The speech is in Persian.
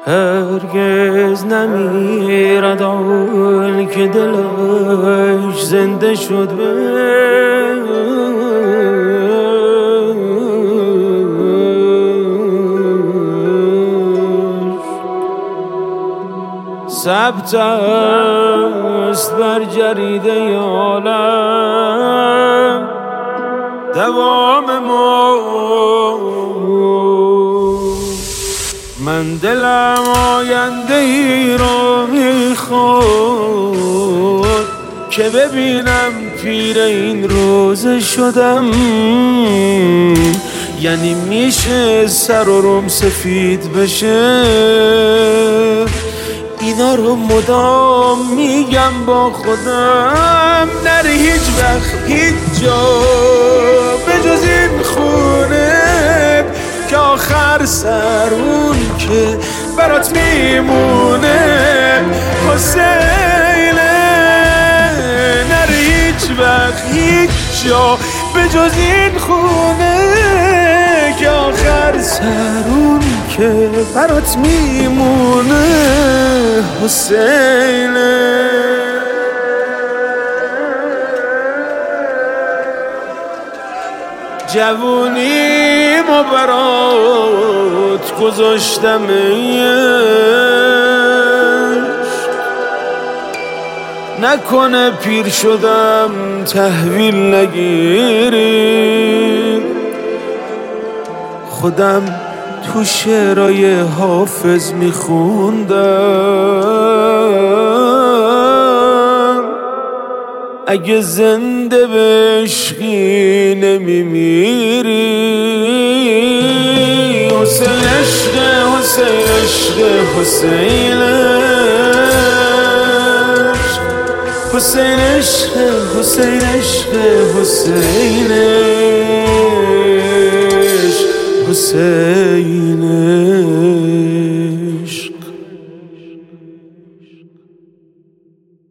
هرگز نمیرد آن که دلش زنده شد ثبت است بر جریده عالم دوام ما. من دلم آینده ای را میخواد که ببینم پیر این روزه شدم. یعنی میشه سر و روم سفید بشه. اینا رو مدام میگم با خودم، نره هیچ وقت هیچ جا به جز این خونه که آخر سر اون که برات میمونه حسینه. نره هیچ وقت هیچ جا به جز این خونه که آخر سر اون که برات میمونه حسینه. جوونیمو برات گذاشتم نکنه پیر شدم تحویل نگیری. خودم تو شعرهای حافظ میخوندم اگه زنده به عشقی نمیمیری. حسین عشق حسین عشق حسین حسین عشق حسین عشق حسین حسین